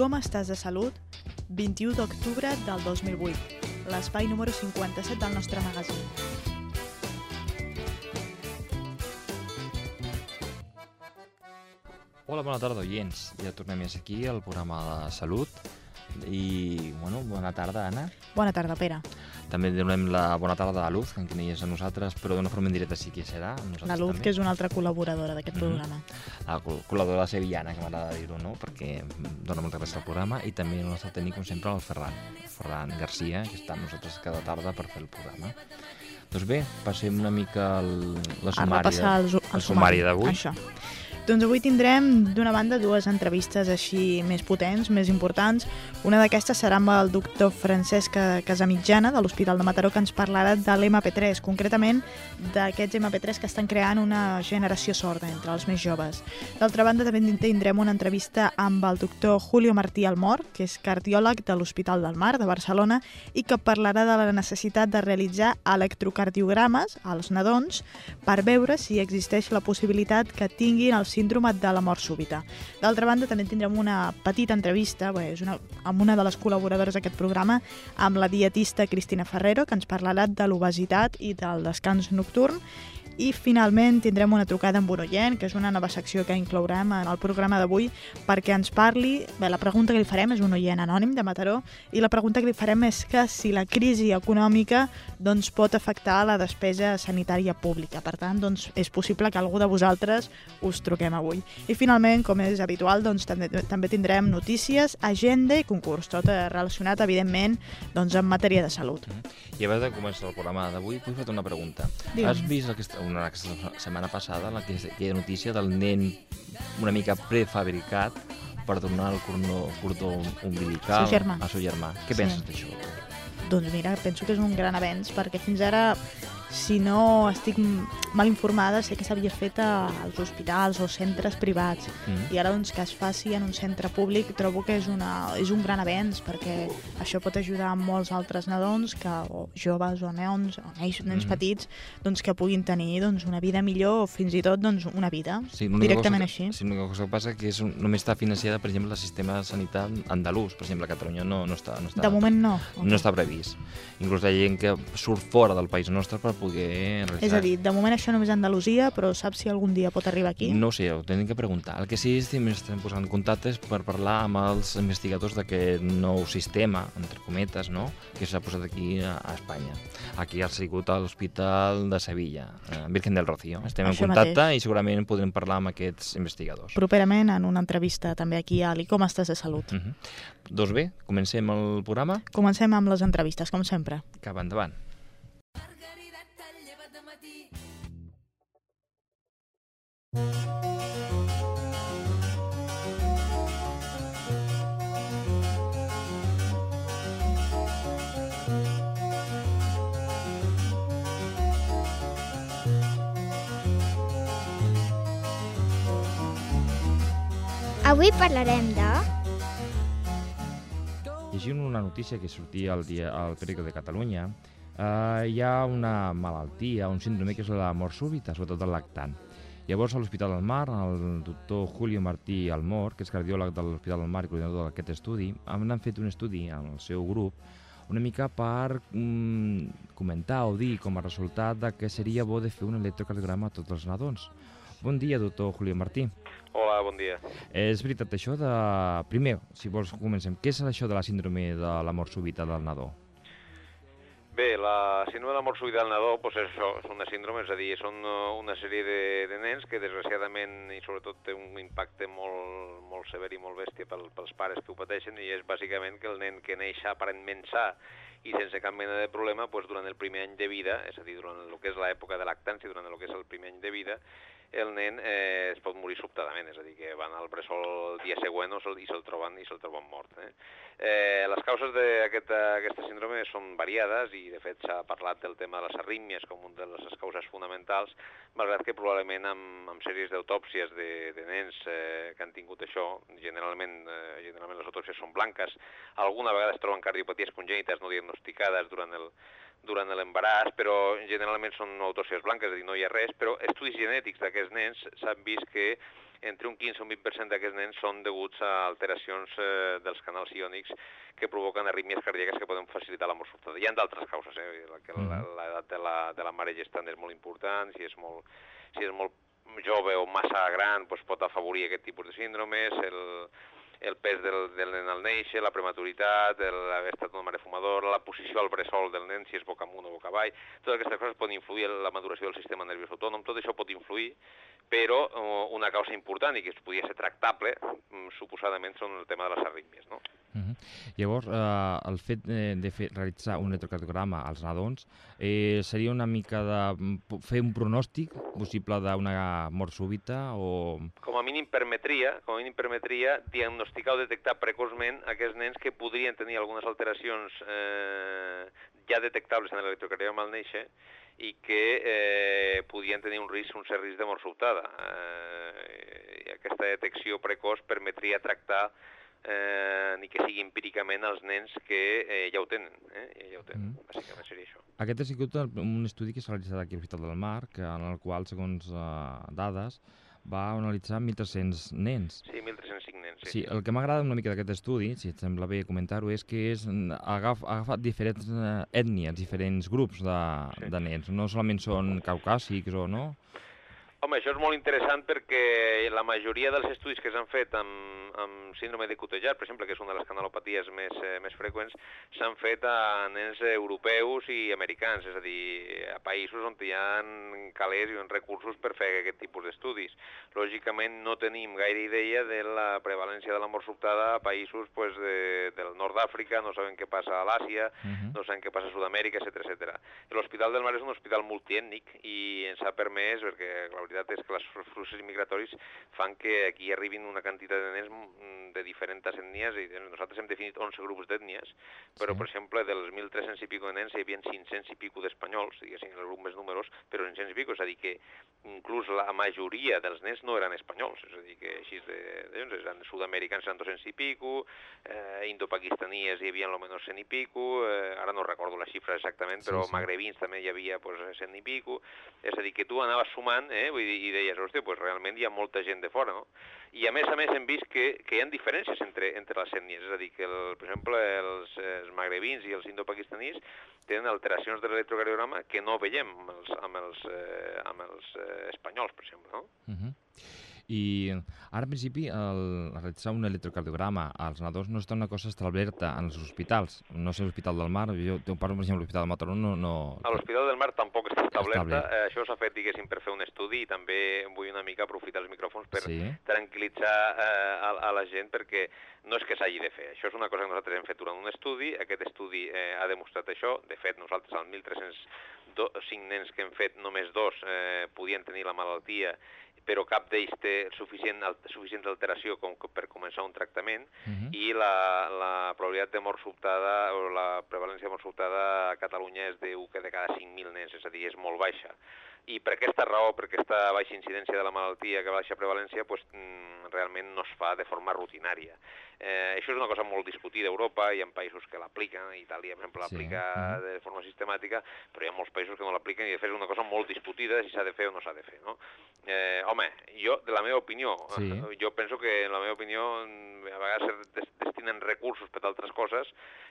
com estàs de salut? 21 d'octubre del 2008, l'espai número 57 del nostre magazín. Hola, bona tarda, oients. Ja tornem aquí al programa de salut. I, bueno, bona tarda, Anna. Bona tarda, Pere. També donem la bona tarda a la Luz, que no hi és a nosaltres, però d'una forma indirecta sí que serà. La Luz, que és una altra col·laboradora d'aquest programa. La col·laboradora sevillana, que m'agrada dir-ho, no? Perquè dona molta gràcia al programa. I també el nostre tècnic, com sempre, el Ferran Garcia, que està amb nosaltres cada tarda per fer el programa. Doncs bé, passem una mica el sumari d'avui. Això. Doncs avui tindrem, d'una banda, dues entrevistes així més potents, més importants. Una d'aquestes serà amb el doctor Francesc Casamitjana, de l'Hospital de Mataró, que ens parlarà de l'MP3, concretament d'aquests MP3 que estan creant una generació sorda entre els més joves. D'altra banda, també tindrem una entrevista amb el doctor Julio Martí Almor, que és cardiòleg de l'Hospital del Mar de Barcelona i que parlarà de la necessitat de realitzar electrocardiogrames als nadons per veure si existeix la possibilitat que tinguin el síndrome de la mort súbita. D'altra banda, també tindrem una petita entrevista amb una de les col·laboradores d'aquest programa, amb la dietista Cristina Ferrero, que ens parlarà de l'obesitat i del descans nocturn. I finalment tindrem una trucada amb un oient, que és una nova secció que inclourem en el programa d'avui, perquè ens parli. Bé, la pregunta que li farem és un oient anònim de Mataró, i la pregunta que li farem és que si la crisi econòmica pot afectar la despesa sanitària pública. Per tant, és possible que algú de vosaltres us truquem avui. I finalment, com és habitual, també tindrem notícies, agenda i concurs, tot relacionat, evidentment, amb matèria de salut. I abans de començar el programa d'avui, vull fer-te una pregunta. Has vist aquesta setmana passada aquella notícia del nen una mica prefabricat per donar el cordó umbilical al seu germà? Què penses d'això? Doncs mira, penso que és un gran avenç, perquè fins ara, si no estic mal informada, sé que s'havia fet als hospitals o centres privats. I ara que es faci en un centre públic trobo que és un gran avenç, perquè això pot ajudar a molts altres nadons, o joves o nens petits, que puguin tenir una vida millor o fins i tot una vida, directament així. Sí, l'única cosa que passa que només està financiada, per exemple, el sistema sanitat andalús. Per exemple, a Catalunya no està... De moment no. No està previst. Inclús hi ha gent que surt fora del país nostre per poder realitzar. És a dir, de moment això només a Andalusia, però saps si algun dia pot arribar aquí? No ho sé, ho tenim que preguntar. El que sí és que estem posant contactes per parlar amb els investigadors d'aquest nou sistema, entre cometes, que s'ha posat aquí a Espanya. Aquí ha sigut a l'Hospital de Sevilla, Virgen del Rocío. Estem en contacte i segurament podrem parlar amb aquests investigadors. Properament en una entrevista també aquí a l'I Com estàs de salut. Doncs bé, comencem el programa? Comencem amb les entrevistes, com sempre. Cap endavant. Avui parlarem de... Llegint una notícia que sortia al Periódico de Catalunya, hi ha una malaltia, un síndrome que és la mort súbita, sobretot el lactant. Llavors, a l'Hospital del Mar, el doctor Julio Martí Almor, que és cardiòleg de l'Hospital del Mar i coordinador d'aquest estudi, han fet un estudi amb el seu grup una mica per comentar o dir com a resultat que seria bo de fer un electrocardiograma a tots els nadons. Bon dia, doctor Julio Martí. Hola, bon dia. És veritat això de... Primer, si vols comencem, què és això de la síndrome de la mort súbita del nadó? Bé, la síndrome de la mort súbita del nadó és això, és una síndrome, és a dir, són una sèrie de nens que desgraciadament i sobretot té un impacte molt sever i molt bèstia pels pares que ho pateixen, i és bàsicament que el nen que neix aparentment sa i sense cap mena de problema, durant el primer any de vida, és a dir, durant el que és l'època de lactància, durant el que és el primer any de vida, el nen es pot morir sobtadament, és a dir, que van al bressol el dia següent i se'l troben mort. Les causes d'aquesta síndrome són variades i, de fet, s'ha parlat del tema de les arrítmies com una de les causes fonamentals, malgrat que probablement amb sèries d'autòpsies de nens que han tingut això, generalment les autòpsies són blanques, alguna vegada es troben cardiopaties congènites no diagnosticades durant durant l'embaràs, però generalment són autopsies blanques, és a dir, no hi ha res, però estudis genètics d'aquests nens s'han vist que entre un 15 o un 20% d'aquests nens són deguts a alteracions dels canals iònics que provoquen arrítmies cardíaques que poden facilitar la mort sobtada. Hi ha d'altres causes, l'edat de la mare gestant és molt important, si és molt jove o massa gran doncs pot afavorir aquest tipus de síndromes, el pes del nen al néixer, la prematuritat, haver estat una mare fumadora, la posició al bressol del nen, si és boca amunt o boca avall, totes aquestes coses poden influir en la maduració del sistema nerviós autònom, tot això pot influir, però una causa important i que podria ser tractable, suposadament, són el tema de les arrítmies, no? Llavors, el fet de realitzar un electrocardiograma als nadons seria una mica de fer un pronòstic possible d'una mort súbita o... Com a mínim permetria diagnosticar o detectar precoçment aquests nens que podrien tenir algunes alteracions ja detectables en l'electrocardiograma al néixer i que podien tenir un cert risc de mort sobtada. I aquesta detecció precoç permetria tractar ni que sigui empíricament els nens que ja ho tenen. Bàsicament seria això. Aquest ha sigut un estudi que s'ha realitzat aquí a l'Hospital del Mar, en el qual, segons dades, va analitzar 1.300 nens. Sí, 1.305 nens. Sí, el que m'agrada una mica d'aquest estudi, si et sembla bé comentar-ho, és que ha agafat diferents ètnies, diferents grups de nens. No solament són caucàsics o no? Home, això és molt interessant perquè la majoria dels estudis que s'han fet amb síndrome de Coutellard, per exemple, que és una de les canalopaties més freqüents, s'han fet a nens europeus i americans, és a dir, a països on hi ha calés i recursos per fer aquest tipus d'estudis. Lògicament no tenim gaire idea de la prevalència de la mort sobtada a països del nord d'Àfrica, no sabem què passa a l'Àsia, no sabem què passa a Sud-amèrica, etc. L'Hospital del Mar és un hospital multiètnic i ens ha permès, perquè la veritat és que els fluxos migratoris fan que aquí arribin una quantitat de nens de diferents ètnies i nosaltres hem definit 11 grups d'ètnies, però per exemple dels 1.300 i pico de nens hi havia 500 i pico d'espanyols, diguéssim, el grup més numerós, però 500 i pico, és a dir que inclús la majoria dels nens no eren espanyols, és a dir que així eren sud-americans eren 200 i pico, indopakistaníes hi havia almenys 100 i pico, ara no recordo la xifra exactament, però magrebins també hi havia 100 i pico, és a dir que tu anaves sumant, i deies, hòstia, realment hi ha molta gent de fora, no? I a més hem vist que hi ha diferències entre les ètnies, és a dir, que, per exemple, els magrebins i els indopakistanis tenen alteracions de l'electrocardiograma que no veiem amb els espanyols, per exemple, no? I ara, en principi, realitzar un electrocardiograma als nadons no està una cosa establerta en els hospitals. No sé, l'Hospital del Mar, jo parlo, per exemple, de l'Hospital de Mataró, no... A l'Hospital del Mar tampoc està establerta. Això s'ha fet, diguéssim, per fer un estudi i també vull una mica aprofitar els micròfons per tranquil·litzar a la gent perquè no és que s'hagi de fer. Això és una cosa que nosaltres hem fet durant un estudi. Aquest estudi ha demostrat això. De fet, nosaltres, als 1.305 nens que hem fet, només 2 podien tenir la malaltia, però cap d'ells té suficient alteració com per començar un tractament i la probabilitat de mort sobtada o la prevalència de mort sobtada a Catalunya és de 1 de cada 5.000 nens, és a dir, és molt baixa. I per aquesta raó, per aquesta baixa incidència de la malaltia, que baixa prevalència, realment no es fa de forma rutinària. Això és una cosa molt discutida a Europa, hi ha països que l'apliquen, Itàlia, per exemple, l'aplica de forma sistemàtica, però hi ha molts països que no l'apliquen i de fet és una cosa molt discutida si s'ha de fer o no s'ha de fer, no? Home, jo, de la meva opinió, jo penso que, en la meva opinió, a vegades destinen recursos per altres coses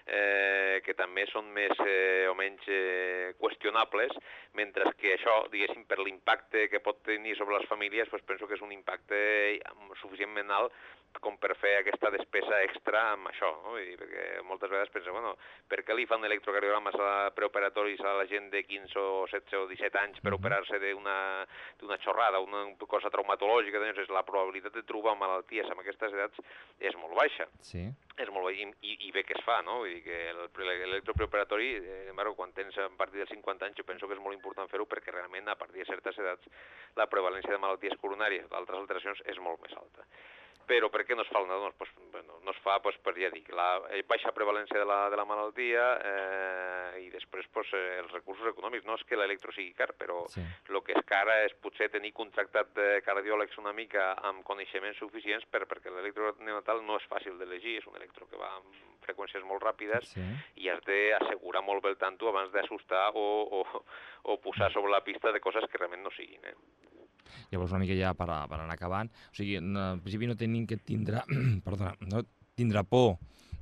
que també són més o menys qüestionables, mentre que això, diguéssim, per l'impacte que pot tenir sobre les famílies, penso que és un impacte suficientment alt com per fer aquesta despesa extra amb això, no? Perquè moltes vegades pensen, bueno, per què li fan electrocardiogrames preoperatoris a la gent de 15 o 16 o 17 anys per operar-se d'una xorrada, una cosa traumatològica, doncs la probabilitat de trobar malalties amb aquestes edats és molt baixa. Sí. És molt baixa i bé que es fa, no? Vull dir que l'electropreoperatori, quan tens a partir dels 50 anys, jo penso que és molt important fer-ho perquè realment a partir de certes edats la prevalència de malalties coronàries o d'altres alteracions és molt més alta. Però per què no es fa el nadó? Pues, bueno, no es fa, pues, per, ja dic, la baixa prevalència de la malaltia i després pues, els recursos econòmics. No és que l'electro sigui car, però el que és car és potser tenir contractat cardiòlegs una mica amb coneixements suficients perquè l'electro neonatal no és fàcil d'elegir, és un electro que va amb freqüències molt ràpides i has d'assegurar molt bé el tanto abans d'assustar o posar sobre la pista de coses que realment no siguin. Llavors, una mica ja per anar acabant, o sigui, en principi no tenim que tindre, perdona, no tindre por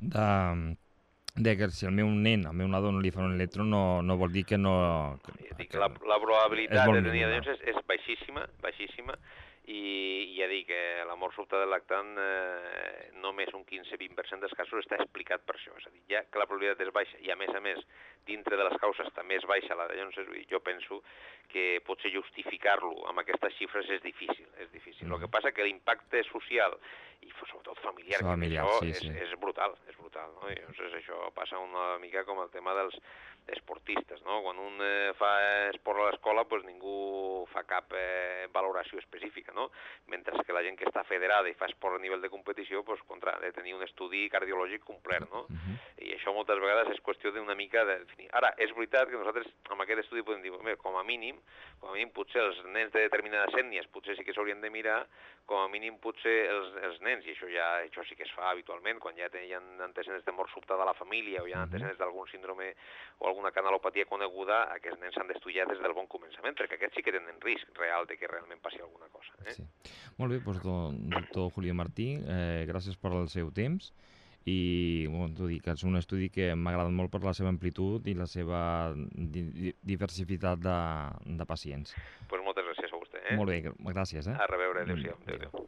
de que si al meu nen, al meu nadó no li fan un electro, no vol dir que no... La probabilitat de tenir adhesions és baixíssima, i ja dic que la mort sobtada del lactant només un 15-20% dels casos està explicat per això, és a dir, ja que la probabilitat és baixa i a més, dintre de les causes també és baixa la de llavors, jo penso que potser justificar-lo amb aquestes xifres és difícil. El que passa que l'impacte social i sobretot familiar, és brutal, no? I llavors això passa una mica com el tema dels esportistes, no? Quan un fa esport a l'escola, doncs ningú fa cap valoració específica, no? Mentre que la gent que està federada i fa esport a nivell de competició, doncs, ha de tenir un estudi cardiològic complet, no? I això moltes vegades és qüestió d'una mica de definir. Ara, és veritat que nosaltres amb aquest estudi podem dir, com a mínim potser els nens de determinades ètnies potser sí que s'haurien de mirar, com a mínim potser els nens, i això sí que es fa habitualment, quan ja hi ha antecedents de mort sobtada a la família o hi ha antecedents d'algun síndrome o alguna canalopatia coneguda, aquests nens s'han d'estudiar des del bon començament, perquè aquests sí que tenen risc real de que realment passi alguna cosa. Sí. Molt bé, doncs, doctor Julio Martí, gràcies per el seu temps i que és un estudi que m'ha agradat molt per la seva amplitud i la seva diversitat de pacients. Doncs moltes gràcies a vostè. Molt bé, gràcies. A reveure, adéu-siau. Adéu.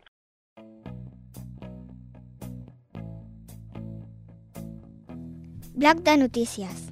Bloc de notícies.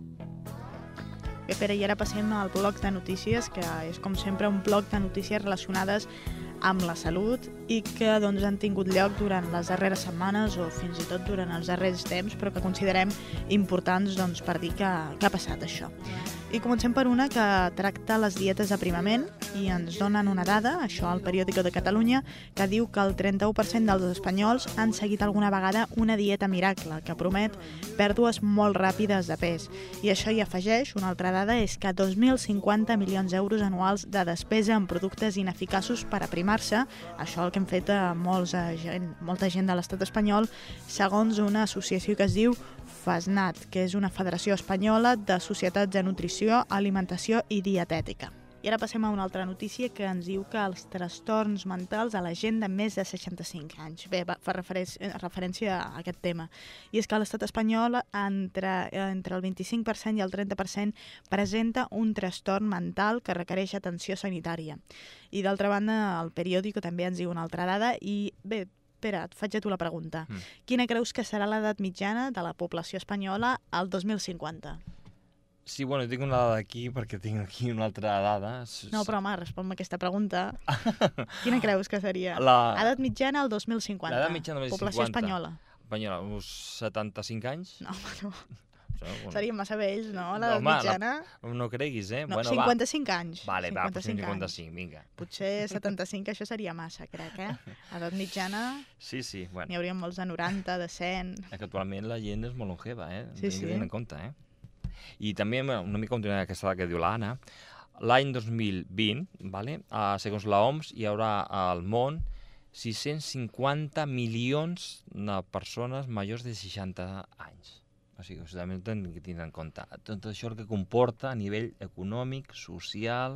Bé, Pere, i ara passem al bloc de notícies, que és com sempre un bloc de notícies relacionades amb la salut i que han tingut lloc durant les darreres setmanes o fins i tot durant els darrers temps, però que considerem importants per dir que ha passat això. I comencem per una que tracta les dietes d'aprimament i ens donen una dada, això al Periódico de Catalunya, que diu que el 31% dels espanyols han seguit alguna vegada una dieta miracle que promet pèrdues molt ràpides de pes. I això hi afegeix, una altra dada, és que 2.050 milions d'euros anuals de despesa en productes ineficaços per aprimar-se, això el que hem fet a molta gent de l'estat espanyol, segons una associació que es diu FASNAT, que és una federació espanyola de societats de nutrició, alimentació i dietètica. I ara passem a una altra notícia que ens diu que els trastorns mentals a la gent de més de 65 anys. Bé, fa referència a aquest tema. I és que l'estat espanyol, entre el 25% i el 30%, presenta un trastorn mental que requereix atenció sanitària. I d'altra banda, el Periódico també ens diu una altra dada i, bé, Pere, et faig a tu la pregunta. Quina creus que serà l'edat mitjana de la població espanyola al 2050? Sí, bueno, tinc una dada aquí perquè tinc aquí una altra dada. No, però home, respon-me aquesta pregunta. Quina creus que seria? Edat mitjana al 2050. L'edat mitjana al 2050. Població espanyola. Espanyola, uns 75 anys? No, no. Serien massa vells, no? L'edat mitjana. No creguis, No, 55 anys. Vale, 55, vinga. Potser 75, això seria massa, crec, Edat mitjana... Sí, bueno. N'hi hauria molts de 90, de 100... Que actualment la gent és molt longeva, Sí, sí. Tenint en compte, I també, una mica continuant aquesta dada que diu l'Anna, l'any 2020, segons l'OMS, hi haurà al món 650 milions de persones majors de 60 anys. O sigui, també hem de tenir en compte tot això el que comporta a nivell econòmic, social,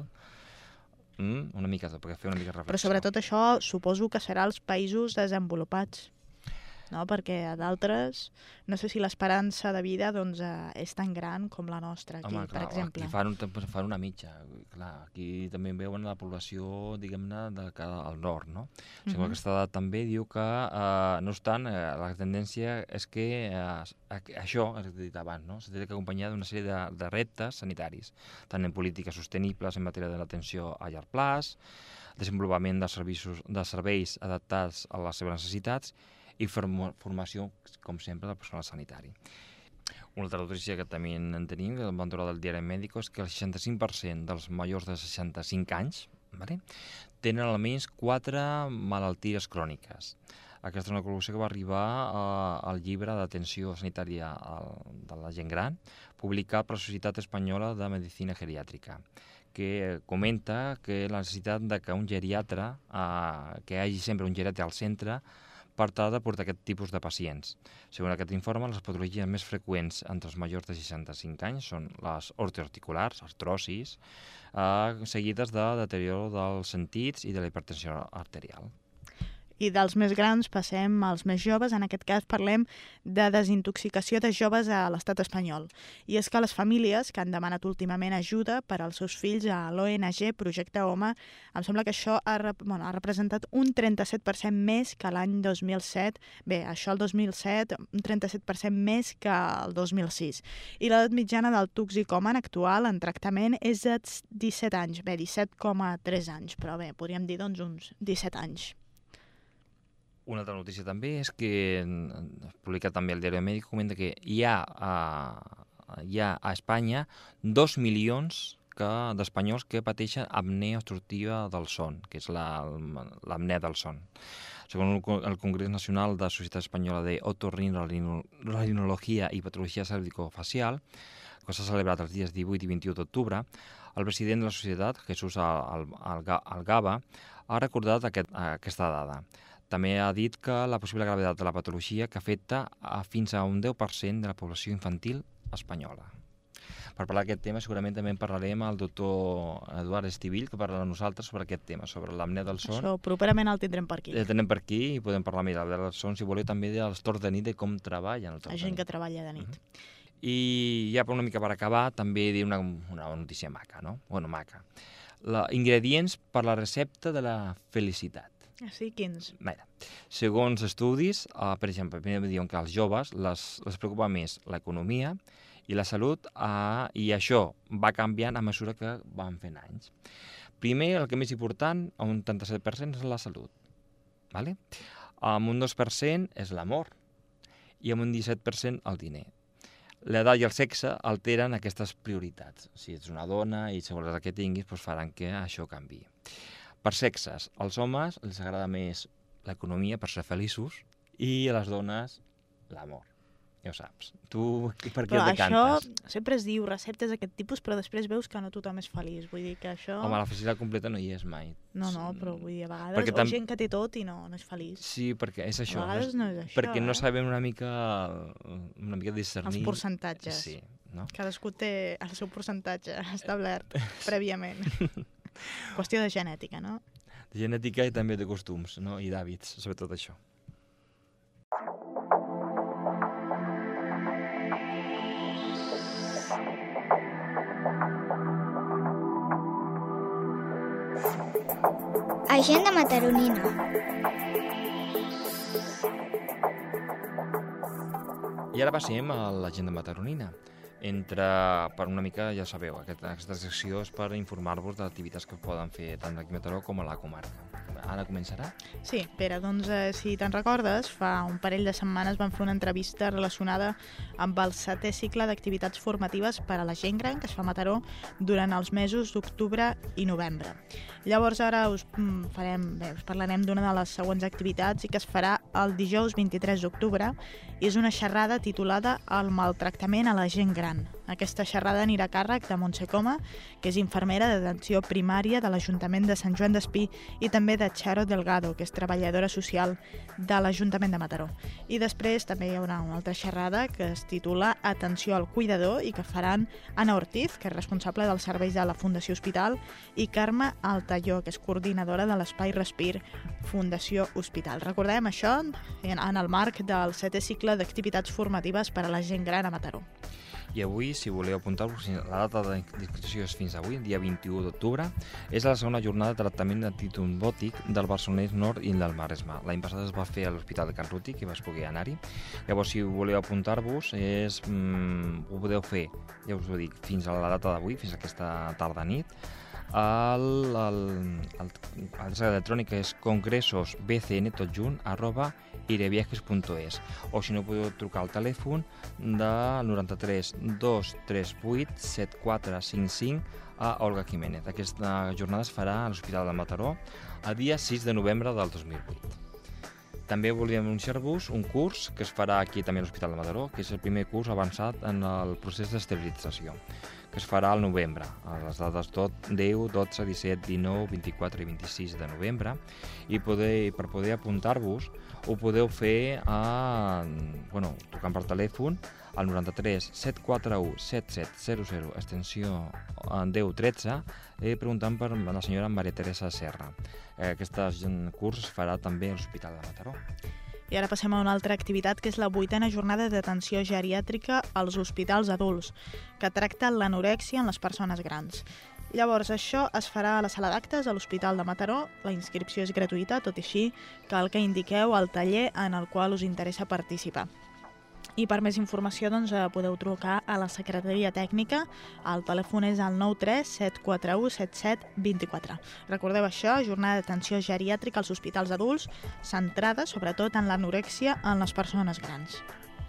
una mica tot, perquè fer una mica reflexió. Però sobretot això suposo que serà als països desenvolupats, no? Perquè a d'altres, no sé si l'esperança de vida és tan gran com la nostra, aquí, per exemple. Aquí fan una mitja, clar, aquí també veuen la població, diguem-ne, al nord, no? Segons aquesta dada també diu que, no obstant, la tendència és que això, has dit abans, no? S'ha d'acompanyar d'una sèrie de reptes sanitaris, tant en polítiques sostenibles en matèria de l'atenció a llarg plaç, desenvolupament de serveis adaptats a les seves necessitats, i formació, com sempre, del personal sanitari. Una altra notícia que també en tenim, que vam trobar del diari Médico, és que el 65% dels majors de 65 anys tenen almenys 4 malalties cròniques. Aquesta és una col·laboració que va arribar al llibre d'atenció sanitària de la gent gran, publicat per la Societat Espanyola de Medicina Geriàtrica, que comenta que la necessitat de que un geriatre, que hi hagi sempre un geriatre al centre, per tal de portar aquest tipus de pacients. Segons aquest informe, les patologies més freqüents entre els majors de 65 anys són les osteoarticulars, artrosis, seguides de deterioro dels sentits i de la hipertensió arterial. I dels més grans passem als més joves. En aquest cas parlem de desintoxicació de joves a l'estat espanyol. I és que les famílies que han demanat últimament ajuda per als seus fills a l'ONG Projecte Home, em sembla que això ha representat un 37% més que l'any 2007. Bé, això el 2007, un 37% més que el 2006. I l'edat mitjana del toxicòman actual en tractament és de 17 anys. Bé, 17,3 anys, però bé, podríem dir doncs uns 17 anys. Una altra notícia també és que, publicat també al Diari Mèdic, comenta que hi ha a Espanya 2 milions d'espanyols que pateixen apnea obstructiva del son, que és l'apnea del son. Segons el Congrés Nacional de la Societat Espanyola d'Otorrinolaringologia i Patologia Cervicofacial, que s'ha celebrat els dies 18 i 21 d'octubre, el president de la societat, Jesús Algaba, ha recordat aquesta dada. També ha dit que la possible gravetat de la patologia que afecta fins a un 10% de la població infantil espanyola. Per parlar d'aquest tema segurament també en parlarem al doctor Eduard Estivill, que parla amb nosaltres sobre aquest tema, sobre l'apnea del son. Això properament el tindrem per aquí. El tindrem per aquí i podem parlar més del son, si voleu, també dels torns de nit, de com treballen els torns de nit. La gent que treballa de nit. I ja una mica per acabar, també dir una notícia maca, no? Bueno, maca. Ingredients per la recepta de la felicitat. Sí, quins? Mira, segons estudis, per exemple, primer diuen que als joves les preocupa més l'economia i la salut, i això va canviant a mesura que van fent anys. Primer, el que més important, un 37% és la salut, ¿vale? Amb un 2% és l'amor i amb un 17% el diner. L'edat i el sexe alteren aquestes prioritats. Si ets una dona i segons el que tinguis, doncs faran que això canviï. Per sexes, als homes els agrada més l'economia per ser feliços i a les dones l'amor. Ja ho saps. Tu per què el decantes? Això sempre es diu receptes d'aquest tipus, però després veus que no tothom és feliç. Vull dir que això... Home, la felicitat completa no hi és mai. No, però vull dir, a vegades gent que té tot i no és feliç. Sí, perquè és això. A vegades no és això. Perquè no sabem una mica discernir... Els percentatges. Sí, no? Cadascú té el seu percentatge establert prèviament. Qüestió de genètica, no? De genètica i també de costums, no? I d'hàbits, sobretot això. Agenda mataronina. I ara passem a l'agenda mataronina. Per una mica, ja sabeu, aquesta secció és per informar-vos de activitats que poden fer tant aquí a Mataró com a la comarca. Ara començarà? Sí, Pere, doncs si te'n recordes, fa un parell de setmanes vam fer una entrevista relacionada amb el 7è cicle d'activitats formatives per a la gent gran que es fa a Mataró durant els mesos d'octubre i novembre. Llavors ara us parlarem d'una de les següents activitats i que es farà el dijous 23 d'octubre i és una xerrada titulada El maltractament a la gent gran. Aquesta xerrada anirà a càrrec de Montse Coma, que és infermera d'atenció primària de l'Ajuntament de Sant Joan d'Espí, i també de Charo Delgado, que és treballadora social de l'Ajuntament de Mataró. I després també hi haurà una altra xerrada que es titula Atenció al cuidador i que faran Anna Ortiz, que és responsable dels serveis de la Fundació Hospital, i Carme Altalló, que és coordinadora de l'Espai Respir Fundació Hospital. Recordem això en el marc del 7è cicle d'activitats formatives per a la gent gran a Mataró. I avui, si voleu apuntar-vos, la data d'inscripció és fins avui, dia 21 d'octubre, és la segona jornada de tractament antitumbòtic del Barcelonès Nord i del Maresme. L'any passat es va fer a l'Hospital de Can Ruti, que vas poder anar-hi. Llavors, si voleu apuntar-vos, ho podeu fer, ja us ho dic, fins a la data d'avui, fins a aquesta tarda-nit. L'adreça electrònica és congressosbcn@ireviajes.es, o si no podeu trucar al telèfon del 93 238 7455 a Olga Jiménez. Aquesta jornada es farà a l'Hospital de Mataró el dia 6 de novembre del 2008. També volíem anunciar-vos un curs que es farà aquí també a l'Hospital de Mataró, que és el primer curs avançat en el procés d'esterilització, que es farà al novembre, a les dates 10, 12, 17, 19, 24 i 26 de novembre, i per poder apuntar-vos ho podeu fer trucant per telèfon al 93 741 7700 extensió 1013 preguntant per la senyora Maria Teresa Serra. Aquest curs es farà també a l'Hospital de Mataró. I ara passem a una altra activitat, que és la 8a jornada d'atenció geriàtrica als hospitals adults, que tracta l'anorèxia en les persones grans. Llavors, això es farà a la sala d'actes a l'Hospital de Mataró. La inscripció és gratuïta, tot i així cal que indiqueu el taller en el qual us interessa participar. I per més informació podeu trucar a la secretaria tècnica. El telèfon és el 93 741 7724. Recordeu això, jornada d'atenció geriàtrica als hospitals adults, centrada sobretot en l'anorèxia en les persones grans.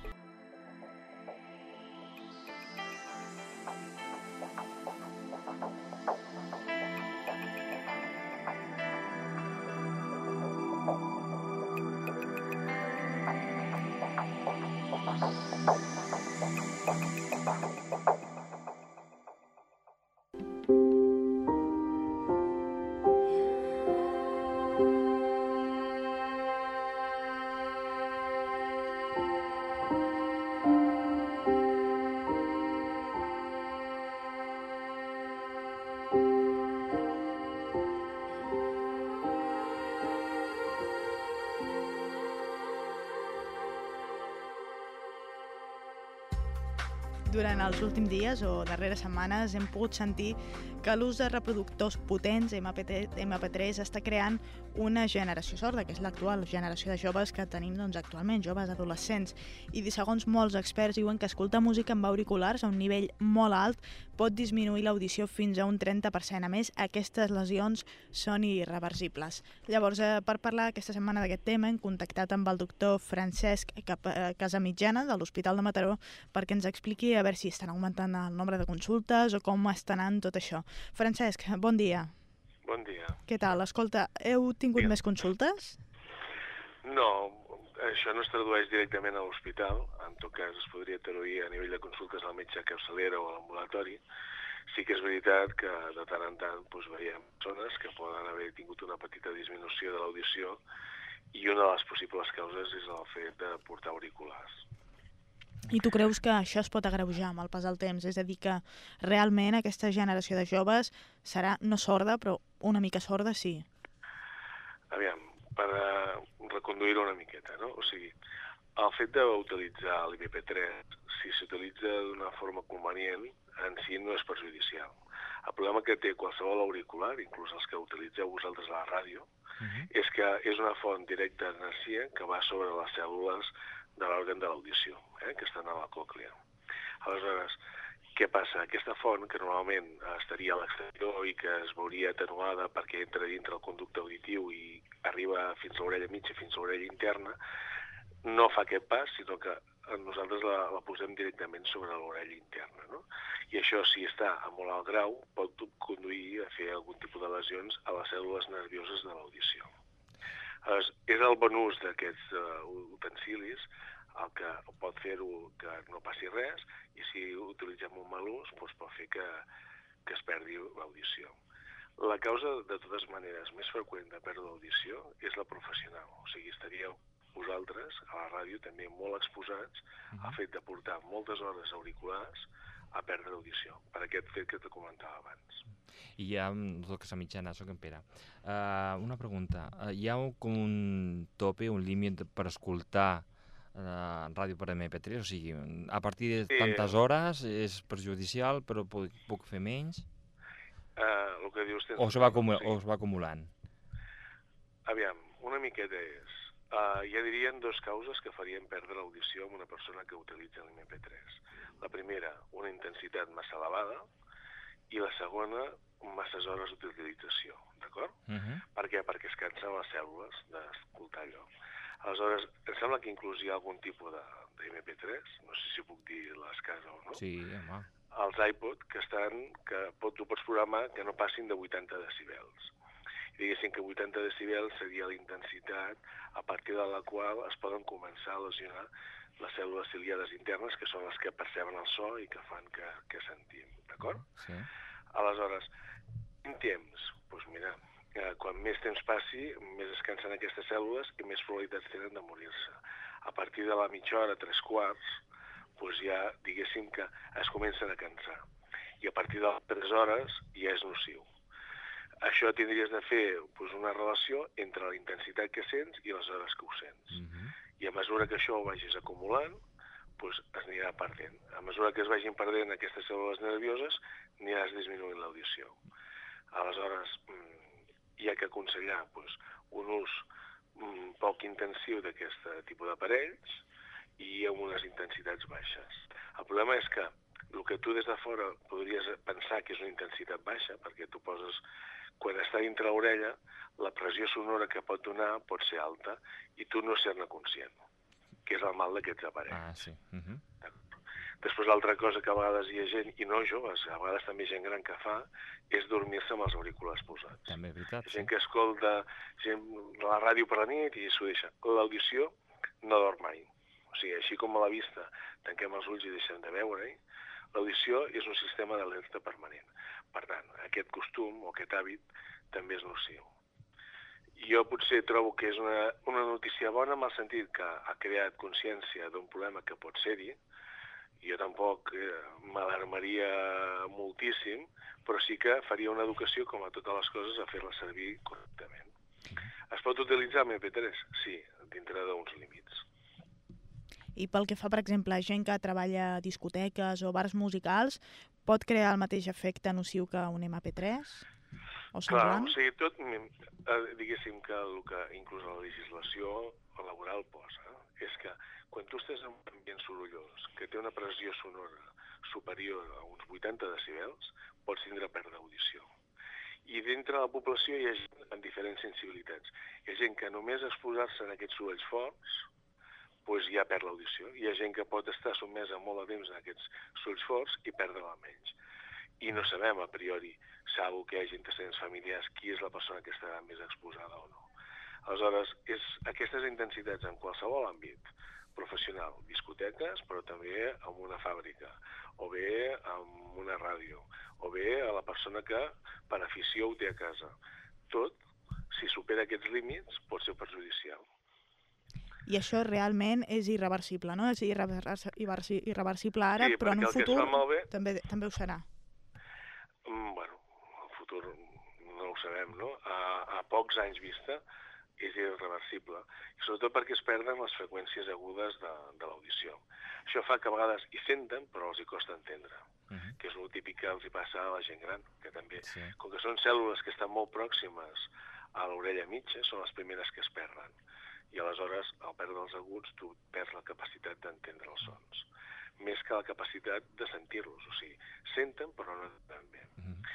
Durant els últims dies o darreres setmanes hem pogut sentir que l'ús de reproductors potents MP3 està creant una generació sorda, que és l'actual generació de joves que tenim actualment, joves adolescents. I segons molts experts diuen que escoltar música amb auriculars a un nivell molt alt pot disminuir l'audició fins a un 30%. A més, aquestes lesions són irreversibles. Llavors, per parlar aquesta setmana d'aquest tema, hem contactat amb el doctor Francesc Casamitjana de l'Hospital de Mataró perquè ens expliqui a veure si estan augmentant el nombre de consultes o com està anant tot això. Francesc, bon dia. Bon dia. Què tal? Escolta, heu tingut més consultes? No, això no es tradueix directament a l'hospital. En tot cas, es podria traduir a nivell de consultes al metge capçalera o a l'ambulatori. Sí que és veritat que de tant en tant veiem persones que poden haver tingut una petita disminució de l'audició i una de les possibles causes és el fet de portar auriculars. I tu creus que això es pot agreujar amb el pas del temps? És a dir, que realment aquesta generació de joves serà no sorda, però una mica sorda sí? Aviam, per reconduir-ho una miqueta, no? O sigui, el fet d'utilitzar l'IP3, si s'utilitza d'una forma convenient, en si no és perjudicial. El problema que té qualsevol auricular, inclús els que utilitzeu vosaltres a la ràdio, és que és una font directa d'energia que va sobre les cèl·lules de l'òrgan de l'audició, que estan a la còclea. Aleshores, què passa? Aquesta font, que normalment estaria a l'exterior i que es veuria atenuada perquè entra dintre el conducte auditiu i arriba fins a l'orella mitja, fins a l'orella interna, no fa aquest pas, sinó que nosaltres la posem directament sobre l'orella interna, no? I això, si està a molt alt grau, pot conduir a fer algun tipus de lesions a les cèl·lules nervioses de l'audició. És el bon ús d'aquests utensilis el que pot fer-ho que no passi res, i si utilitzem un mal ús pot fer que es perdi l'audició. La causa, de totes maneres, més freqüent de pèrdua d'audició és la professional. O sigui, estaríeu vosaltres, a la ràdio, també molt exposats al fet de portar moltes hores auriculars a perdre l'audició, per aquest fet que te comentava abans. I hi ha, doctor Casamitjana, soc en Pere. Una pregunta. Hi ha com un tope, un límit per escoltar ràdio per MP3? O sigui, a partir de tantes hores és perjudicial, però puc fer menys? El que dius... O es va acumulant? Aviam, una miqueta és... ja dirien dues causes que farien perdre l'audició a una persona que utilitza l'MP3. La primera, una intensitat massa elevada, i la segona, masses hores d'utilització, d'acord? Per què? Perquè es cansen les cèl·lules d'escoltar allò. Aleshores, em sembla que inclús hi ha algun tipus d'MP3, no sé si puc dir l'escasa o no. Sí, home. Els iPod que tu pots programar que no passin de 80 decibels. Diguéssim que 80 decibels seria la intensitat a partir de la qual es poden començar a lesionar les cèl·lules ciliades internes, que són les que perceben el so i que fan que sentim, d'acord? Sí. Aleshores, quin temps? Doncs mira, quan més temps passi, més es cansen aquestes cèl·lules i més probabilitats tenen de morir-se. A partir de la mitja hora, 3/4, doncs ja diguéssim que es comencen a cansar. I a partir de les 3 hores ja és nociu. Això tindries de fer una relació entre la intensitat que sents i les hores que ho sents. I a mesura que això ho vagis acumulant, es anirà perdent. A mesura que es vagin perdent aquestes cèl·lules nervioses, aniràs disminuint l'audició. Aleshores, hi ha que aconsellar un ús poc intensiu d'aquest tipus d'aparells i amb unes intensitats baixes. El problema és que el que tu des de fora podries pensar que és una intensitat baixa, perquè tu poses, quan està dintre l'orella, la pressió sonora que pot donar pot ser alta i tu no ser-ne conscient, que és el mal d'aquests aparells. Ah, sí. Després, l'altra cosa que a vegades hi ha gent, i no joves, a vegades també gent gran que fa, és dormir-se amb els auriculars posats. També és veritat. Gent que escolta la ràdio per la nit i s'ho deixa. L'audició no dorm mai. O sigui, així com a la vista tanquem els ulls i deixem de veure-hi, l'audició és un sistema d'alerta permanent. Per tant, aquest costum o aquest hàbit també és nociu. Jo potser trobo que és una notícia bona en el sentit que ha creat consciència d'un problema que pot ser-hi. Jo tampoc m'alarmaria moltíssim, però sí que faria una educació, com a totes les coses, a fer-la servir correctament. Es pot utilitzar amb MP3? Sí, dintre d'uns límits. I pel que fa, per exemple, a gent que treballa a discoteques o bars musicals, pot crear el mateix efecte nociu que un MP3? O semblant? Clar, o sigui, tot, diguéssim que el que inclús la legislació laboral posa és que quan tu estàs en un ambient sorollós que té una pressió sonora superior a uns 80 decibels, pots tindre pèrdua d'audició. I dintre de la població hi ha gent amb diferents sensibilitats. Hi ha gent que només exposar-se en aquests sorolls forts ja perd l'audició. Hi ha gent que pot estar sotmesa molt de temps en aquests sorolls forts i perdre-la menys. I no sabem a priori, salvo que hi hagi antecedents familiars, qui és la persona que estarà més exposada o no. Aleshores, aquestes intensitats en qualsevol àmbit professional, discoteques, però també en una fàbrica, o bé en una ràdio, o bé a la persona que per afició ho té a casa. Tot, si supera aquests límits, pot ser perjudicial. I això realment és irreversible, no? És irreversible ara, sí, però en un futur també ho serà. Bueno, el futur no ho sabem, no? A pocs anys vista és irreversible, i sobretot perquè es perden les freqüències agudes de l'audició. Això fa que a vegades hi senten, però els hi costa entendre, que és el típic que els hi passa a la gent gran, que també, com que són cèl·lules que estan molt pròximes a l'orella mitja, són les primeres que es perden. I aleshores, al perdre els aguts, tu perds la capacitat d'entendre els sons, més que la capacitat de sentir-los. O sigui, senten però no entenen bé.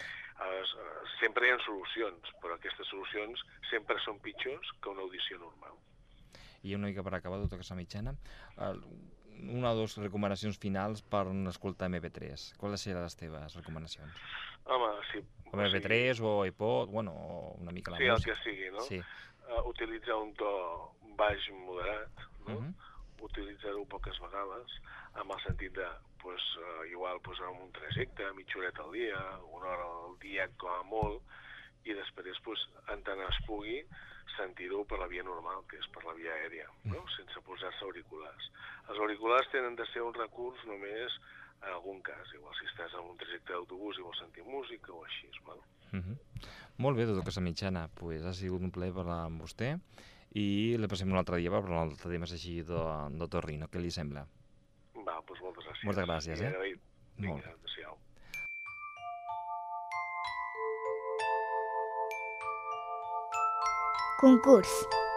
Sempre hi ha solucions, però aquestes solucions sempre són pitjors que una audició normal. I una mica per acabar, doctor Casamitjana, una o dues recomanacions finals per escoltar MP3. Quals seran les teves recomanacions? Home, sí. O MP3 o iPod, bueno, una mica la música. Sí, el que sigui, no? Sí. Utilitzar un to baix moderat, no? Utilitzar-ho poques vegades, amb el sentit de, igual, en un trajecte, mitja horeta al dia, una hora al dia com a molt, i després, en tant es pugui, sentir-ho per la via normal, que és per la via aèria, no? Sense posar-se auriculars. Els auriculars tenen de ser un recurs només en algun cas, igual si estàs en un trajecte d'autobús i vols sentir música o així, val? Molt bé, doctor Casamitjana, ha sigut un plaer parlar amb vostè i la passem un altre dia per parlar d'un altre tema així d'otorrino. Què li sembla? Va, doncs moltes gràcies. Moltes gràcies, Vinga, adéu-siau. Concurs.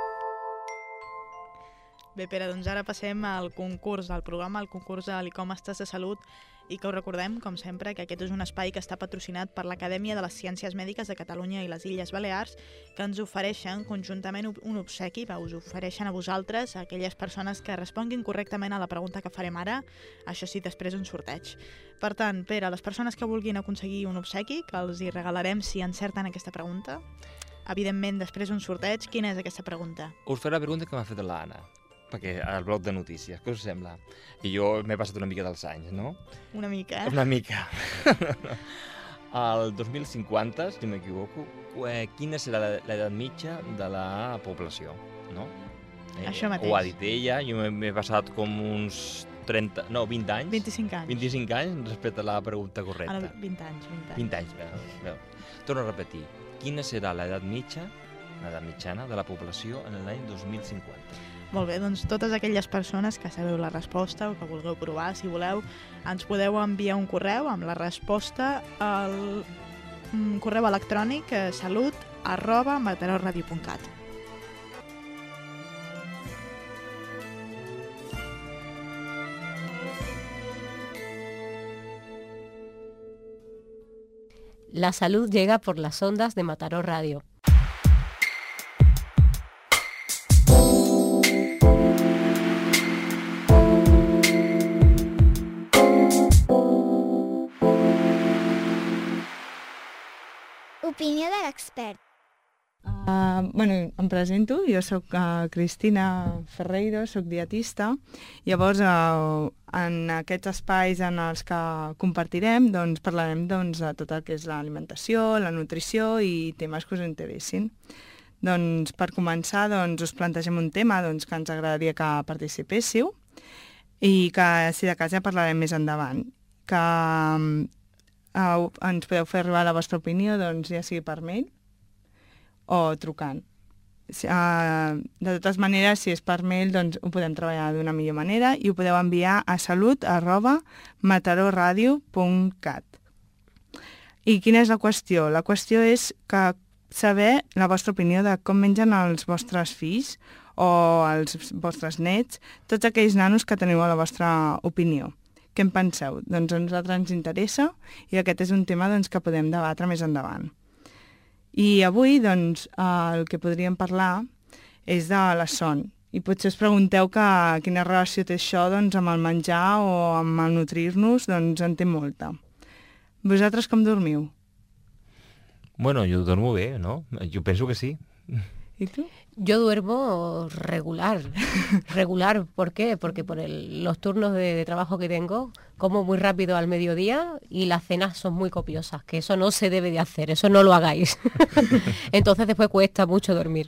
Bé, Pere, doncs ara passem al concurs del programa, al concurs de l'I Com Estàs de Salut, i que us recordem, com sempre, que aquest és un espai que està patrocinat per l'Acadèmia de les Ciències Mèdiques de Catalunya i les Illes Balears, que ens ofereixen conjuntament un obsequi, us ofereixen a vosaltres, a aquelles persones que responguin correctament a la pregunta que farem ara, això sí, després un sorteig. Per tant, Pere, les persones que vulguin aconseguir un obsequi, que els hi regalarem si encerten aquesta pregunta... evidentment, després un sorteig. Quina és aquesta pregunta? Us faré la pregunta que m'ha fet l'Anna, perquè al blog de notícies, què us sembla? I jo m'he passat una mica dels anys, no? Una mica, Una mica. Al 2050, si no m'equivoco, quina serà l'edat mitja de la població, no? Això mateix. Ho ha dit ella, jo m'he passat com uns 20 anys. 25 anys. 25 anys respecte a la pregunta correcta. Ara, 20 anys. 20 anys, veu. Torno a repetir. Quina serà l'edat mitjana de la població en l'any 2050? Molt bé, doncs totes aquelles persones que sabeu la resposta o que vulgueu provar, si voleu, ens podeu enviar un correu amb la resposta al correu electrònic salut@matarosradio.cat. La salud llega por las ondas de Mataró Radio. Opinió de l'expert. Em presento, jo sóc Cristina Ferreiro, sóc dietista. Llavors, en aquests espais en els que compartirem, doncs, parlarem de tot el que és l'alimentació, la nutrició i temes que us interessin. Doncs, per començar, us plantegem un tema que ens agradaria que participéssiu i que, si de cas, ja parlarem més endavant. Que ens podeu fer arribar la vostra opinió, ja sigui per mail o trucant. De totes maneres, si és per mail, ho podem treballar d'una millor manera i ho podeu enviar a salut@matarosradio.cat. I quina és la qüestió? La qüestió és saber la vostra opinió de com mengen els vostres fills o els vostres nets, tots aquells nanos que teniu a la vostra opinió. Què en penseu? Doncs a nosaltres ens interessa i aquest és un tema que podem debatre més endavant. I avui, el que podríem parlar és de la son. I potser us pregunteu quina relació té això amb el menjar o amb el nutrir-nos, en té molta. Vosaltres com dormiu? Bueno, yo duermo bien, ¿no? Yo pienso que sí. ¿Y tú? Yo duermo regular. ¿Por qué? Porque por los turnos de trabajo que tengo, como muy rápido al mediodía y las cenas son muy copiosas, que eso no se debe de hacer, eso no lo hagáis. Entonces después cuesta mucho dormir.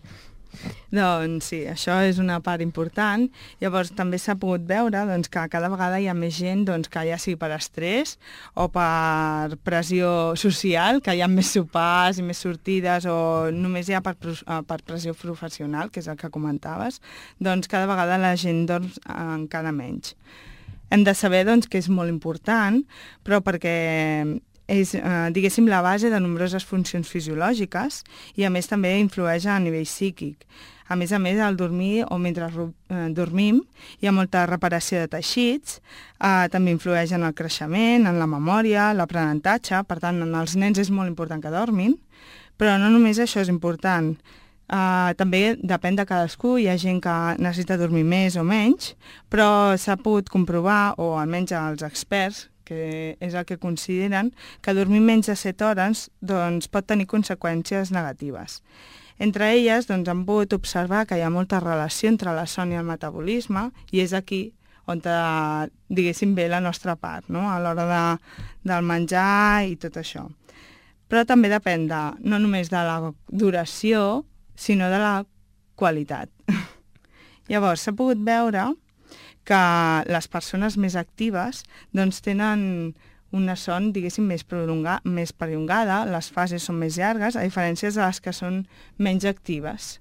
Doncs sí, això és una part important. Llavors també s'ha pogut veure que cada vegada hi ha més gent que ja sigui per estrès o per pressió social, que hi ha més sopars i més sortides o només ja per pressió professional, que és el que comentaves, cada vegada la gent dorm encara menys. Hem de saber que és molt important, però perquè és, diguéssim, la base de nombroses funcions fisiològiques i, a més, també influeix a nivell psíquic. A més, al dormir o mentre dormim hi ha molta reparació de teixits, també influeix en el creixement, en la memòria, l'aprenentatge, per tant, en els nens és molt important que dormin, però no només això és important. També depèn de cadascú, hi ha gent que necessita dormir més o menys, però s'ha pogut comprovar, o almenys els experts, que és el que consideren, que dormir menys de 7 hores pot tenir conseqüències negatives. Entre elles, han pogut observar que hi ha molta relació entre la son i el metabolisme, i és aquí on, diguéssim, ve la nostra part, no? A l'hora del menjar i tot això. Però també depèn no només de la duració, sinó de la qualitat. Llavors, s'ha pogut veure que les persones més actives tenen una son, diguéssim, més perllongada, les fases són més llargues, a diferència de les que són menys actives.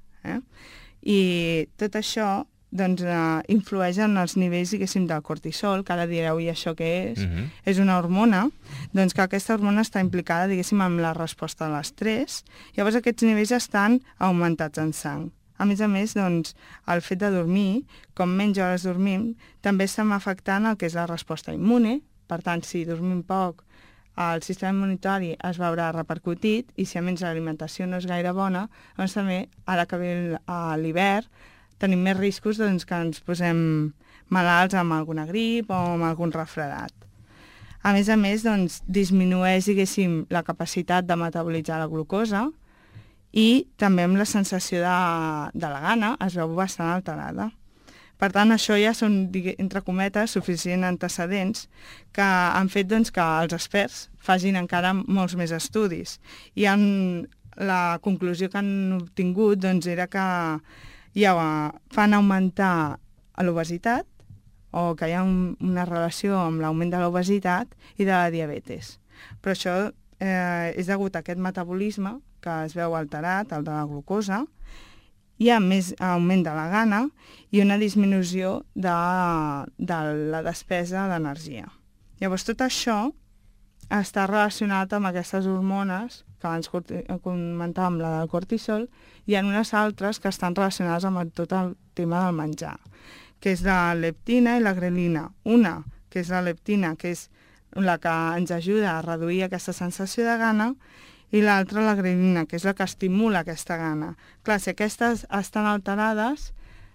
I tot això influeix en els nivells, diguéssim, del cortisol, que ara direu, i això què és? És una hormona, que aquesta hormona està implicada, diguéssim, en la resposta a l'estrès. Llavors aquests nivells estan augmentats en sang. A més, el fet de dormir, com menys hores dormim, també estem afectant el que és la resposta immune. Per tant, si dormim poc, el sistema immunitari es veurà repercutit i si a més l'alimentació no és gaire bona, doncs també, ara que ve l'hivern, tenim més riscos que ens posem malalts amb alguna grip o amb algun refredat. A més, disminueix, diguéssim, la capacitat de metabolitzar la glucosa i també amb la sensació de la gana es veu bastant alterada. Per tant, això ja són, entre cometes, suficients antecedents que han fet doncs, que els experts facin encara molts més estudis. I la conclusió que han obtingut doncs, era que fan augmentar l'obesitat o que hi ha una relació amb l'augment de l'obesitat i de la diabetes. Però això és degut a aquest metabolisme que es veu alterat, el de la glucosa, hi ha més augment de la gana i una disminució de la despesa d'energia. Llavors, tot això està relacionat amb aquestes hormones, que abans comentàvem la del cortisol, i hi ha unes altres que estan relacionades amb tot el tema del menjar, que és la leptina i la grelina. Una, que és la leptina, que és la que ens ajuda a reduir aquesta sensació de gana, i l'altra, la grelina, que és la que estimula aquesta gana. Clar, si aquestes estan alterades,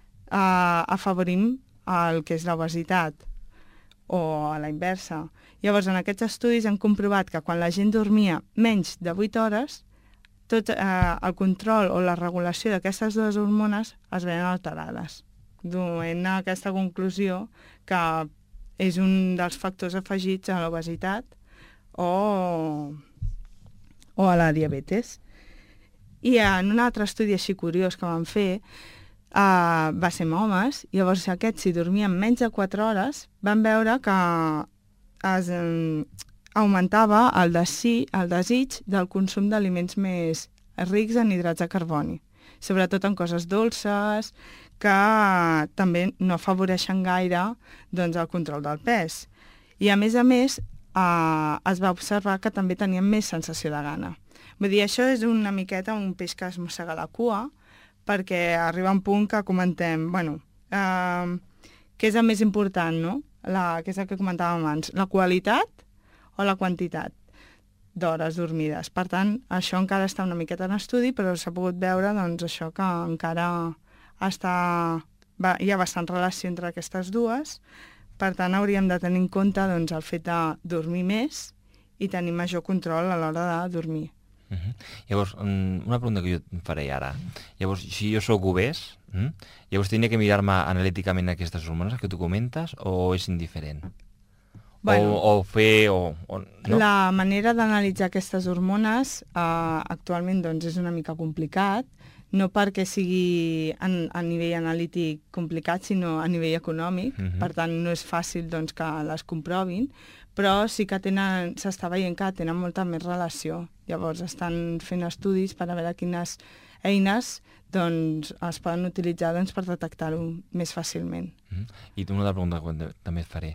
afavorim el que és l'obesitat, o a la inversa. Llavors, en aquests estudis han comprovat que quan la gent dormia menys de 8 hores, tot el control o la regulació d'aquestes dues hormones es veien alterades. Duent a aquesta conclusió que és un dels factors afegits a l'obesitat o a la diabetes. I en un altre estudi així curiós que van fer, va ser amb homes, llavors aquests, si dormien menys de 4 hores, van veure que es augmentava el desig del consum d'aliments més rics en hidrats de carboni, sobretot en coses dolces, que també no afavoreixen gaire doncs, el control del pes. I a més, es va observar que també tenien més sensació de gana. Vull dir, això és una miqueta un peix que es mossega la cua, perquè arriba un punt que comentem, què és el més important, no? Que és el que comentàvem abans, la qualitat o la quantitat d'hores dormides. Per tant, això encara està una miqueta en estudi, però s'ha pogut veure doncs, això que encara hi ha bastant relació entre aquestes dues. Per tant, hauríem de tenir en compte doncs, el fet de dormir més i tenir major control a l'hora de dormir. Llavors, una pregunta que jo em faré ara. Llavors, si jo sóc obès, llavors tenia que mirar-me analíticament aquestes hormones que tu comentes o és indiferent? Bueno, no? La manera d'analitzar aquestes hormones actualment doncs, és una mica complicat, no perquè sigui a nivell analític complicat, sinó a nivell econòmic. Per tant, no és fàcil doncs, que les comprovin, però sí que s'està veient que tenen molta més relació. Llavors estan fent estudis per a veure quines eines doncs, es poden utilitzar doncs, per detectar-ho més fàcilment. I una altra pregunta que també et faré.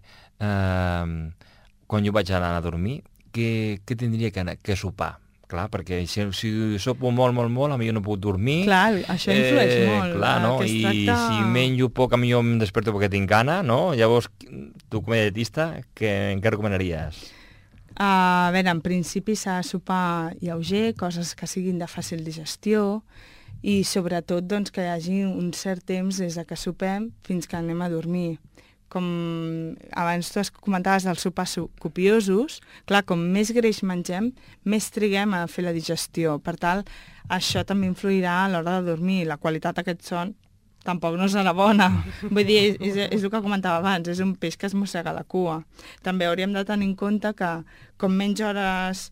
Quan jo vaig anar a dormir, què tindria que sopar? Clar, perquè si sopo molt, a mi jo no puc dormir. Clar, això influeix molt. Clar, no? I si menjo poc, a mi jo em desperto perquè tinc gana, no? Llavors, tu com a dietista, què recomanaries? A veure, en principi s'ha de sopar lleuger, coses que siguin de fàcil digestió i sobretot doncs, que hi hagi un cert temps des que sopem fins que anem a dormir. Com abans tu comentaves dels sopars copiosos, clar, com més greix mengem, més triguem a fer la digestió. Per tant, això també influirà a l'hora de dormir. La qualitat d'aquest son tampoc no serà bona. Vull dir, és el que comentava abans, és un peix que es mossega la cua. També hauríem de tenir en compte que com menys hores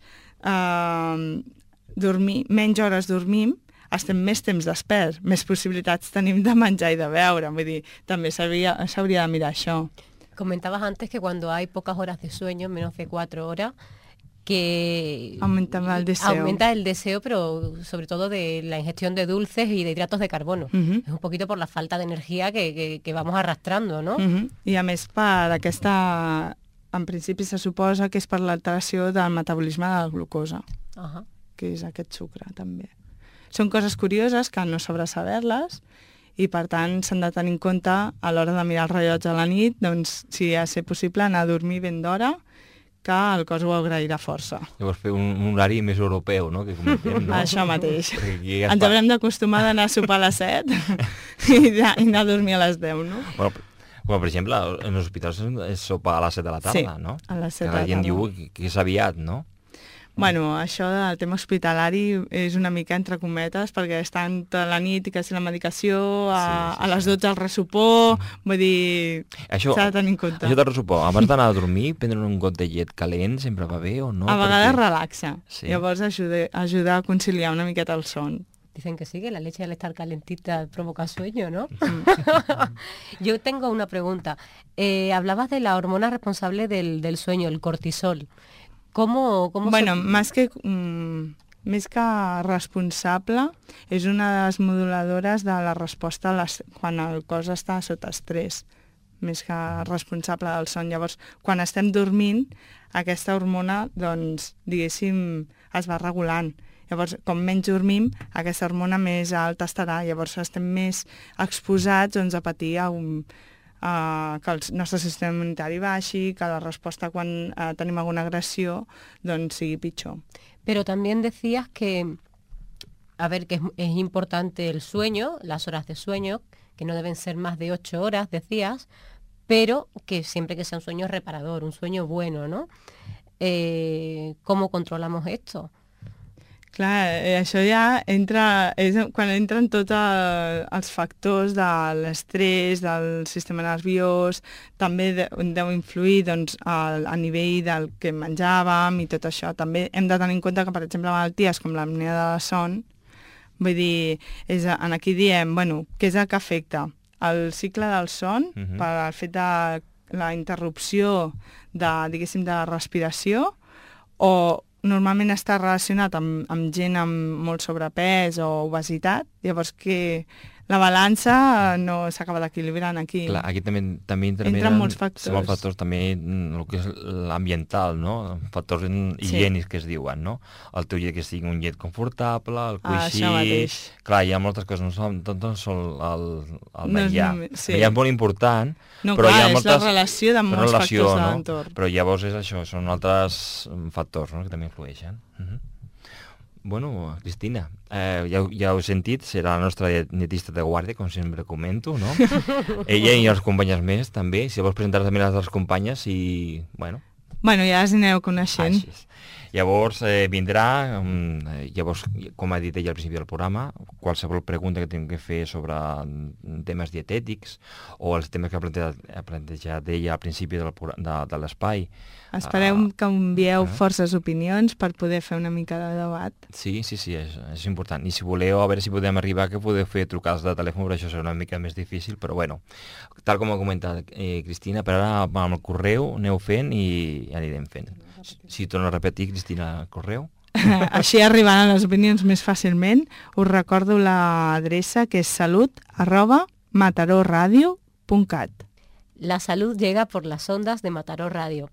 dormim, estem més temps desperts, més possibilitats tenim de menjar i de beure. Vull dir, també s'hauria de mirar això. Comentabas antes que cuando hay pocas horas de sueño, menos de 4 horas, que aumenta el deseo. Aumenta el deseo, pero sobre todo de la ingestión de dulces y de hidratos de carbono. Es un poquito por la falta de energía que vamos arrastrando, ¿no? I a més, per aquesta... En principi se suposa que és per l'alteració del metabolisme de la glucosa, que és aquest sucre, també. Són coses curioses que no sabrà saber-les i, per tant, s'han de tenir en compte a l'hora de mirar el rellotge a la nit, doncs, si ha de ser possible, anar a dormir ben d'hora, que el cos ho agrairà força. Llavors fer un horari més europeu, no?, que comentem, no? Això mateix. Ens haurem d'acostumar d'anar a sopar a les 7 i anar a dormir a les 10, no? Bueno, per exemple, en els hospitals es sopa a les 7 de la tarda, sí, no? A les 7 de la tarda. La gent diu que és aviat, no? Bueno, això del tema hospitalari és una mica entre cometes, perquè estan tota la nit i que si la medicació, a les 12 el ressupor, vull dir, s'ha de tenir en compte. Això del ressupor, abans d'anar a dormir, prendre un got de llet calent sempre va bé o no? A vegades relaxa, llavors ajuda a conciliar una miqueta el son. Dicen que sí, que la leche al estar calentita provoca sueño, ¿no? Yo tengo una pregunta. Hablabas de la hormona responsable del sueño, el cortisol. Bueno, més que responsable, és una de les moduladores de la resposta quan el cos està sota estrès, més que responsable del son. Llavors, quan estem dormint, aquesta hormona, doncs, diguéssim, es va regulant. Llavors, com menys dormim, aquesta hormona més alta estarà. Llavors, estem més exposats a patir que el nostre sistema immunitari baixi, que la resposta quan tenim alguna agressió doncs sigui pitjor. Pero también decías que, que es importante el sueño, las horas de sueño, que no deben ser más de 8 horas, decías, pero que siempre que sea un sueño reparador, un sueño bueno, ¿no? ¿Cómo controlamos esto? Clar, això ja és quan entren tots els factors de l'estrès, del sistema nerviós, també deu influir doncs, a nivell del que menjàvem i tot això. També hem de tenir en compte que, per exemple, malalties com l'apnea de son, vull dir, aquí diem, bueno, què és el que afecta? El cicle del son, per el fet de la interrupció diguéssim, de respiració, o normalment està relacionat amb gent amb molt sobrepès o obesitat, llavors que la balança no s'acaba d'equilibrant aquí. Clar, aquí també entren molts factors. Molts factors també, el que és l'ambiental, no? Factors higiènics que es diuen, no? El teu llet que sigui un llet confortable, el coixí... Això mateix. Clar, hi ha moltes coses, no sol el menjar. Sí. El menjar és molt important, no, però clar, hi ha moltes... és la relació de molts factors de l'entorn. Però llavors és això, són altres factors, no?, que també influeixen. Bueno, Cristina, ja ho he sentit, serà la nostra dietista de guàrdia, com sempre comento, no? Ella i les companyes més, també. Si vols presentar també les altres companyes i, bueno... Bueno, ja les aneu coneixent. Així. Llavors vindrà, llavors, com ha dit ella al principi del programa, qualsevol pregunta que tinguem que fer sobre temes dietètics o els temes que ha plantejat ella al principi de l'espai. Espereu que envieu forces opinions per poder fer una mica de debat. Sí, és important. I si voleu, a veure si podem arribar, que podeu fer trucades de telèfon, però això serà una mica més difícil, però bueno, tal com ha comentat Cristina, per ara amb el correu aneu fent i anirem fent. Si torno a repetir, Cristina, el correu. Així arribaran les opinions més fàcilment. Us recordo l'adreça, que és salut@matarorradio.cat. La salud llega por las ondas de Mataró Radio.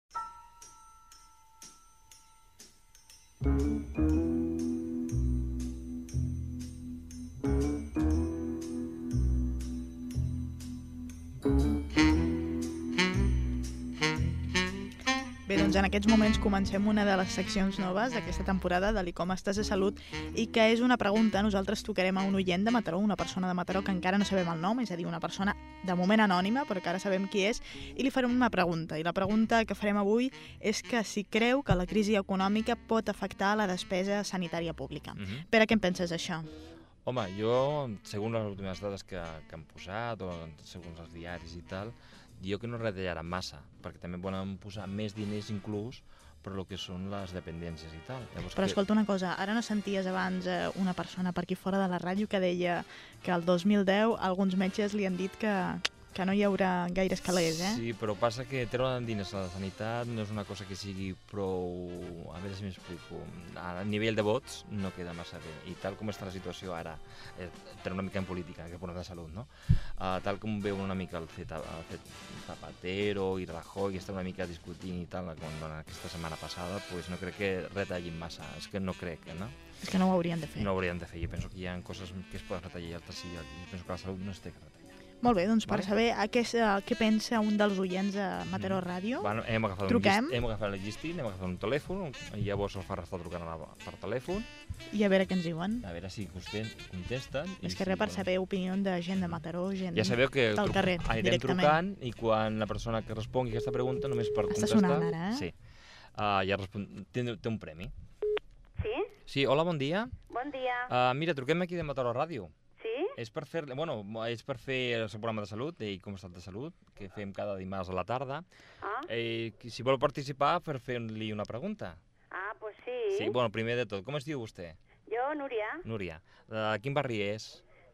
Bé, doncs en aquests moments comencem una de les seccions noves d'aquesta temporada de l'I com estàs de salut, i que és una pregunta. Nosaltres tocarem a un oient de Mataró, una persona de Mataró que encara no sabem el nom, és a dir, una persona de moment anònima, però que ara sabem qui és, i li farem una pregunta. I la pregunta que farem avui és que si creu que la crisi econòmica pot afectar la despesa sanitària pública. Pere, què en penses d'això? Home, jo, segons les últimes dades que han posat, o segons els diaris i tal, jo que no retallaran massa, perquè també volen posar més diners inclús per el que són les dependències i tal. Llavors, però escolta una cosa, ara no senties abans una persona per aquí fora de la ràdio que deia que el 2010 alguns metges li han dit que no hi haurà gaires calés, eh? Sí, però passa que treure diners a la sanitat no és una cosa que sigui prou... A veure si m'explico. A nivell de vots no queda massa bé. I tal com està la situació ara, treure una mica en política, que parlem de salut, no? Tal com veu una mica el fet Zapatero i Rajoy, que està una mica discutint i tal, com aquesta setmana passada, doncs no crec que retallin massa. És que no crec, no? És que no ho haurien de fer. No ho haurien de fer. Jo penso que hi ha coses que es poden retallar i altres sí. Jo penso que la salut no es té que retallar. Molt bé, doncs per saber què pensa un dels oients de Mataró Ràdio, truquem. Hem agafat el llistín, hem agafat un telèfon, i llavors el Farra està trucant per telèfon. I a veure què ens diuen. A veure si contesten. És que res per saber opinió de gent de Mataró, gent ja sabeu que del carrer, anirem trucant, i quan la persona que respongui aquesta pregunta, només per contestar... Està sonant ara, eh? Sí. ja té un premi. Sí? Sí, hola, bon dia. Bon dia. Mira, truquem aquí de Mataró Ràdio. Sí? És per fer el seu programa de salut, i com estat de salut, que fem cada dimarts a la tarda. Si vol participar, per fer-li una pregunta. Pues sí. Sí, bueno, primer de tot, com es diu vostè? Jo, Núria. Núria. De quin barri és?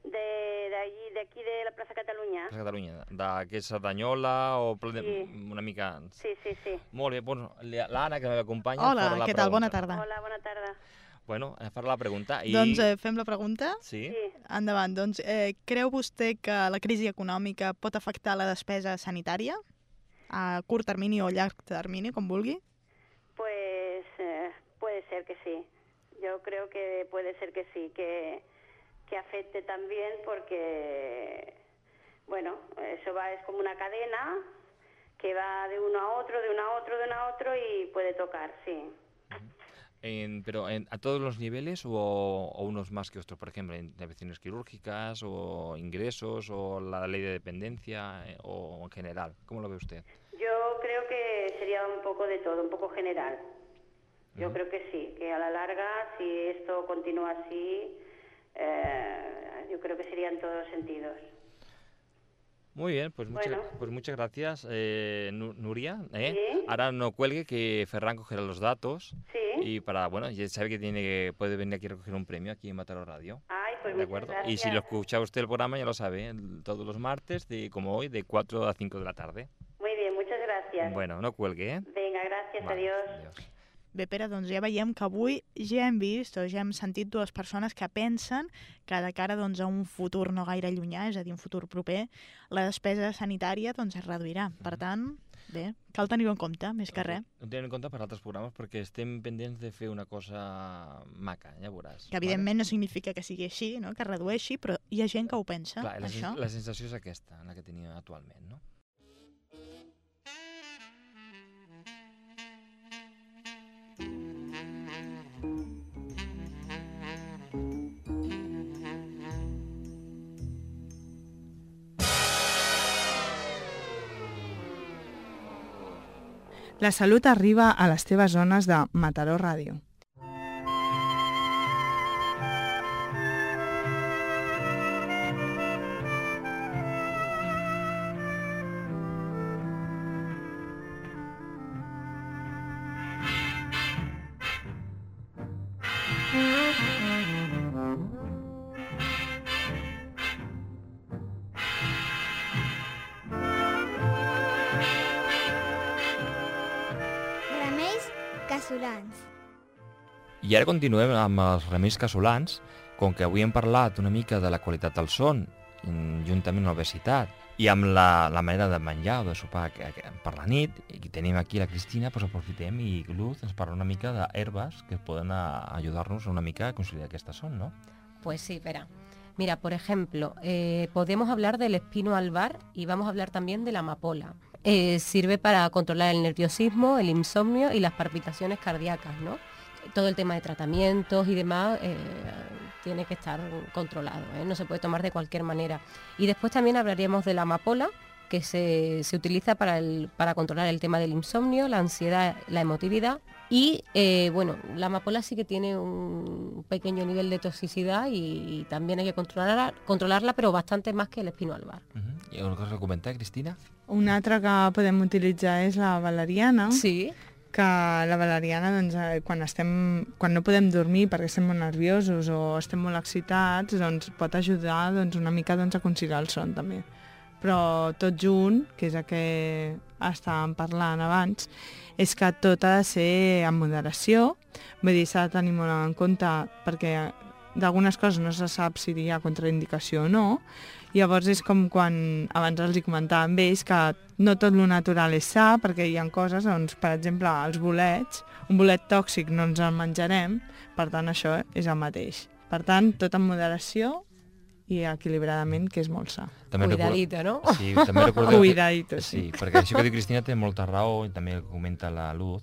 D'aquí de la plaça Catalunya. Plaça Catalunya. Que és Cerdanyola o una mica... Sí. Molt bé, bueno, l'Anna, que m'acompanya... Hola, què tal? Bona tarda. Hola, bona tarda. Bueno, farà la pregunta. Doncs fem la pregunta? Sí. Endavant. Doncs, creu vostè que la crisi econòmica pot afectar la despesa sanitària? A curt termini o llarg termini, com vulgui? Pues puede ser que sí. Yo creo que puede ser que sí, que afecte también porque, bueno, eso es como una cadena que va de uno a otro, de uno a otro, de uno a otro y puede tocar, sí. Pero ¿a todos los niveles o unos más que otros? Por ejemplo, intervenciones quirúrgicas o ingresos o la ley de dependencia o en general. ¿Cómo lo ve usted? Yo creo que sería un poco de todo, un poco general. Yo creo que sí, que a la larga, si esto continúa así, yo creo que sería en todos los sentidos. Muy bien, pues muchas gracias, Nuria. ¿Sí? Ahora no cuelgue, que Ferran cogerá los datos. Sí. Y ya sabe que puede venir aquí a recoger un premio aquí en Mataró Radio. Ay, pues ¿De muchas acuerdo? gracias. Y si lo escucha usted el programa, ya lo sabe, todos los martes, como hoy, de 4 a 5 de la tarde. Muy bien, muchas gracias. Bueno, no cuelgue, ¿eh? Venga, gracias, Vale, adiós. Bé, Pere, doncs ja veiem que avui ja hem vist o ja hem sentit dues persones que pensen que de cara a un futur no gaire llunyà, és a dir, un futur proper, la despesa sanitària es reduirà. Per tant, bé, cal tenir-ho en compte, més que res. Ho tenim en compte per altres programes perquè estem pendents de fer una cosa maca, ja veuràs. Que evidentment no significa que sigui així, no? Que redueixi, però hi ha gent que ho pensa, clar, això. La sensació és aquesta, la que tenim actualment, no? La salut arriba a les teves zones de Mataró Ràdio. Casolans. I ara continuem amb els remeis casolans, com que avui hem parlat una mica de la qualitat del son, juntament amb l'obesitat, i amb la manera de menjar o de sopar per la nit, i tenim aquí la Cristina, doncs aprofitem i Luz ens parla una mica d'herbes que poden ayudarnos una mica a conciliar aquesta son, ¿no? Pues sí, verá. Mira, por ejemplo, podemos hablar del espino albar y vamos a hablar también de la amapola. Sirve para controlar el nerviosismo, el insomnio y las palpitaciones cardíacas, ¿no? Todo el tema de tratamientos y demás tiene que estar controlado, no se puede tomar de cualquier manera. Y después también hablaríamos de la amapola, que se utiliza para controlar el tema del insomnio, la ansiedad, la emotividad. Y bueno, la amapola sí que tiene un pequeño nivel de toxicidad y también hay que controlarla, pero bastante más que el espino albar. I una cosa que comentar, Cristina? Una altra que podem utilitzar és la valeriana. Sí. Que la valeriana, doncs, quan no podem dormir perquè estem molt nerviosos o estem molt excitats, doncs pot ajudar una mica a conciliar el son també. Però tot junt, que és el que estàvem parlant abans, és que tot ha de ser en moderació, vull dir, s'ha de tenir molt en compte perquè d'algunes coses no se sap si hi ha contraindicació o no. Llavors és com quan abans els hi comentava amb ells que no tot lo natural és sa, perquè hi ha coses, doncs, per exemple, els bolets, un bolet tòxic no ens el menjarem, per tant això és el mateix. Per tant, tot en moderació i equilibradament, que és molt sa. Cuidadito, no? Sí, també recordeu Cuidadito, sí. Perquè això que diu Cristina té molta raó, i també comenta la Luz,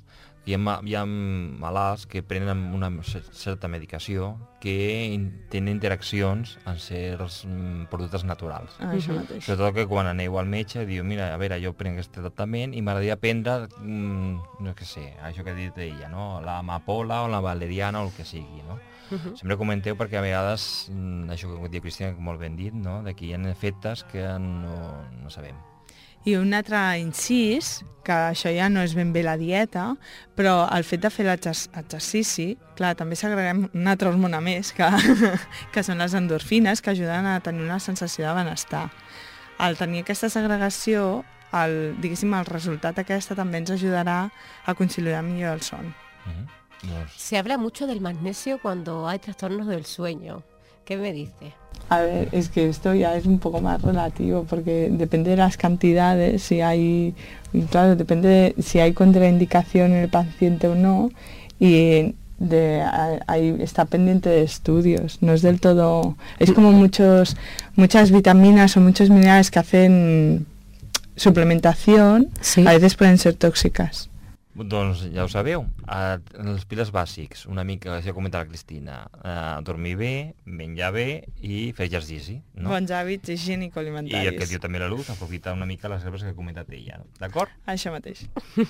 Hi ha malalts que prenen una certa medicació que tenen interaccions amb certs productes naturals. Això mateix. Sobretot que quan aneu al metge diu, mira, a veure, jo prenc aquest tractament i m'agradaria prendre, no sé, això que ha dit ella, no? La amapola o la valeriana o el que sigui, no? Sempre comenteu perquè a vegades, això que diu Cristina, molt ben dit, no? De que hi ha efectes que no sabem. I un altre incís, que això ja no és ben bé la dieta, però el fet de fer l'exercici, clar, també s'agreguem una altra hormona més, que són les endorfines, que ajuden a tenir una sensació de benestar. Al tenir aquesta segregació, diguéssim, el resultat aquesta també ens ajudarà a conciliar millor el son. Se habla mucho del magnesio cuando hay trastornos del sueño. ¿Qué me dice? A ver, es que esto ya es un poco más relativo porque depende de las cantidades, depende de si hay contraindicación en el paciente o no y está pendiente de estudios, no es del todo, es como muchas vitaminas o muchos minerales que hacen suplementación, sí. A veces pueden ser tóxicas. Doncs ja ho sabeu, els piles bàsics, una mica, ja comentava la Cristina, dormir bé, menjar bé i fer exercici. No? Bons hàbits higiènico-alimentaris. I el que diu també la Luz, aprofitar una mica les herbes que ha comentat ella. D'acord? Això mateix.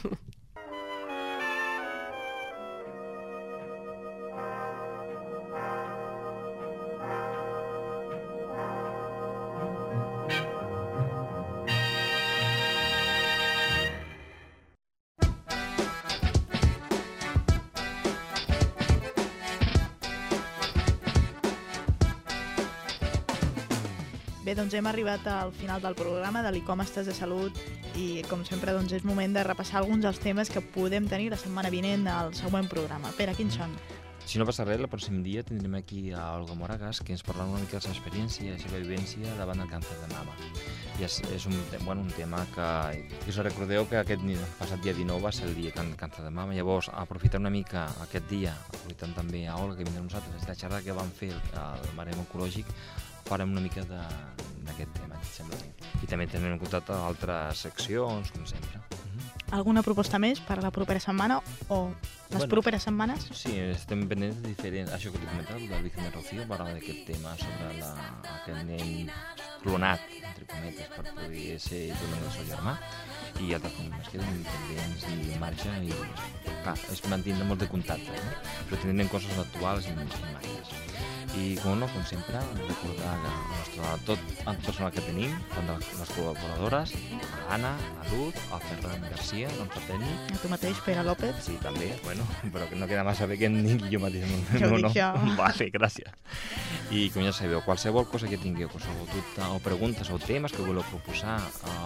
Bé, doncs hem arribat al final del programa de l'I Com estàs de salut i, com sempre, doncs és moment de repassar alguns dels temes que podem tenir la setmana vinent al següent programa. Pere, quins són? Si no passa res, el pròxim dia tindrem aquí a Olga Moragas, que ens parlarà una mica de la seva experiència i la seva vivència davant del càncer de mama. I és un tema que us recordeu que aquest passat dia 19 va ser el dia del càncer de mama. Llavors, aprofitant una mica aquest dia, aprofitant també a Olga, que vindrà amb nosaltres, la xerrada que vam fer al Marem Oncològic, farem una mica d'aquest tema, em sembla bé. I també tenim en compte altres seccions, com sempre. Alguna proposta més per a la propera setmana o les properes setmanes? Sí, estem pendents de diferents... Això que t'he comentat, del Vicente Rocío, parla d'aquest tema sobre aquest nen clonat, entre cometes, per poder ser clonat del seu germà, i altres temes que queden pendents i en marxa, i clar, es mantindrà molt de contacte, no? Però tindrem coses actuals i marques. I, com sempre, recordar tot el personal que tenim, tant les col·laboradores, Anna, a Luz, a Ferran Garcia, el nostre tècnic. A tu mateix, Pere López. Sí, també, però que no queda massa bé que em digui jo mateix. Jo ho dic jo. Vale, gràcies. I, com ja sabeu, qualsevol cosa que tingueu, qualsevol dubte o preguntes o temes que voleu proposar,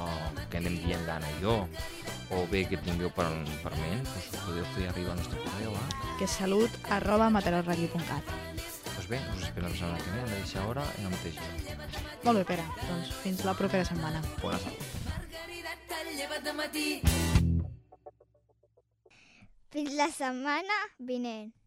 que anem dient l'Anna i jo, o bé que tingueu per ment, doncs podeu fer arribar al nostre correu que és salut@matarosradio.cat. Doncs bé, us esperem la setmana que ve, a la mateixa hora i al mateix lloc. Molt bé, Pere. Doncs fins la propera setmana. Bona salut. Fins la setmana vinent.